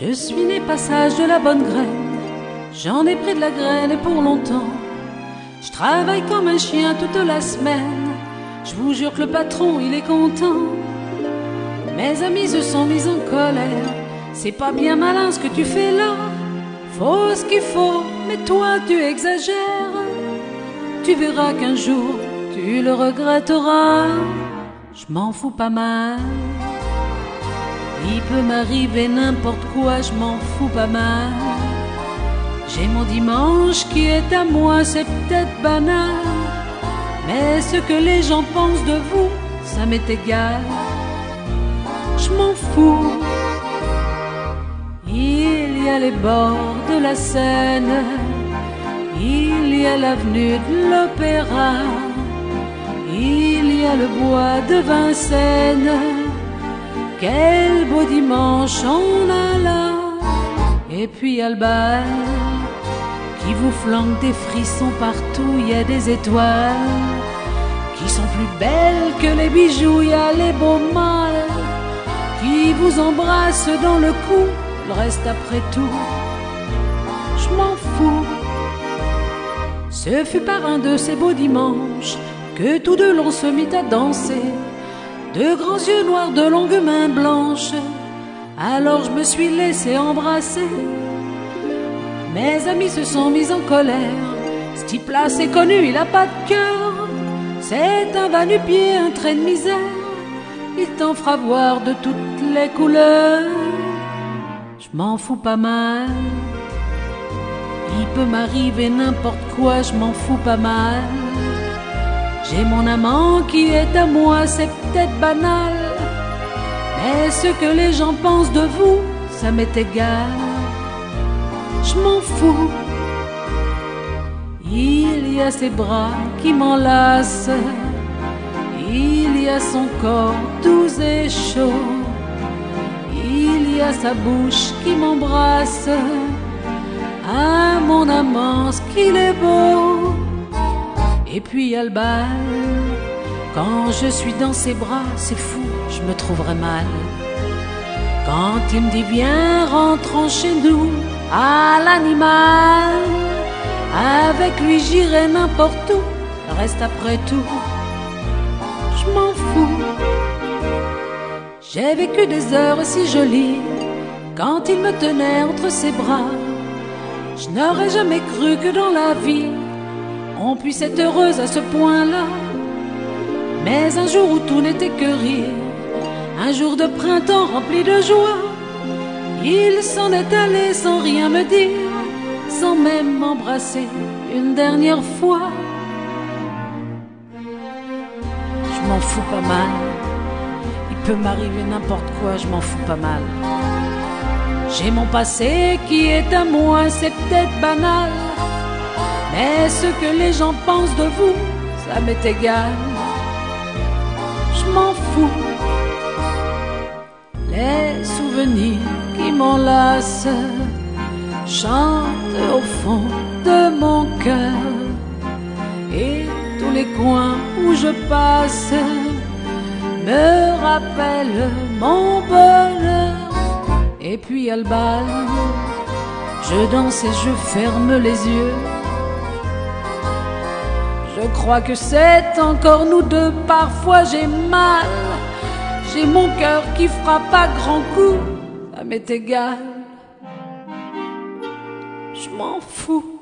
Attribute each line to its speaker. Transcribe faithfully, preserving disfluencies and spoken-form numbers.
Speaker 1: Je suis né passage de la bonne graine, j'en ai pris de la graine pour longtemps. Je travaille comme un chien toute la semaine, je vous jure que le patron il est content. Mes amis se sont mis en colère, c'est pas bien malin ce que tu fais là. Faut ce qu'il faut, mais toi tu exagères. Tu verras qu'un jour tu le regretteras. Je m'en fous pas mal, il peut m'arriver n'importe quoi, je m'en fous pas mal. J'ai mon dimanche qui est à moi, c'est peut-être banal, mais ce que les gens pensent de vous, ça m'est égal. Je m'en fous. Il y a les bords de la Seine, il y a l'avenue de l'Opéra, il y a le bois de Vincennes. Quel beau dimanche on a là. Et puis il y a le bal qui vous flanque des frissons partout. Il y a des étoiles qui sont plus belles que les bijoux. Il y a les beaux mâles qui vous embrassent dans le cou. Le reste après tout, je m'en fous. Ce fut par un de ces beaux dimanches que tous deux l'on se mit à danser. De grands yeux noirs, de longues mains blanches. Alors je me suis laissé embrasser. Mes amis se sont mis en colère. Ce type-là c'est connu, il a pas de cœur. C'est un va-nu-pied, un trait de misère. Il t'en fera voir de toutes les couleurs. Je m'en fous pas mal, il peut m'arriver n'importe quoi, je m'en fous pas mal. J'ai mon amant qui est à moi, c'est peut-être banal, mais ce que les gens pensent de vous, ça m'est égal. Je m'en fous. Il y a ses bras qui m'enlacent, il y a son corps doux et chaud, il y a sa bouche qui m'embrasse. Ah mon amant, ce qu'il est beau. Et puis il y a le bal, quand je suis dans ses bras, c'est fou, je me trouverais mal. Quand il me dit viens, rentrons chez nous, à l'animal. Avec lui j'irai n'importe où, le reste après tout, je m'en fous. J'ai vécu des heures si jolies, quand il me tenait entre ses bras. Je n'aurais jamais cru que dans la vie on puisse être heureuse à ce point-là. Mais un jour où tout n'était que rire, un jour de printemps rempli de joie, il s'en est allé sans rien me dire, sans même m'embrasser une dernière fois. Je m'en fous pas mal, il peut m'arriver n'importe quoi, je m'en fous pas mal. J'ai mon passé qui est à moi, c'est peut-être banal, mais ce que les gens pensent de vous, ça m'est égal. Je m'en fous. Les souvenirs qui m'enlacent chantent au fond de mon cœur, et tous les coins où je passe me rappellent mon bonheur. Et puis il y a le bal, je danse et je ferme les yeux. Je crois que c'est encore nous deux, parfois j'ai mal. J'ai mon cœur qui frappe à grands coups, ça m'est égal. Je m'en fous.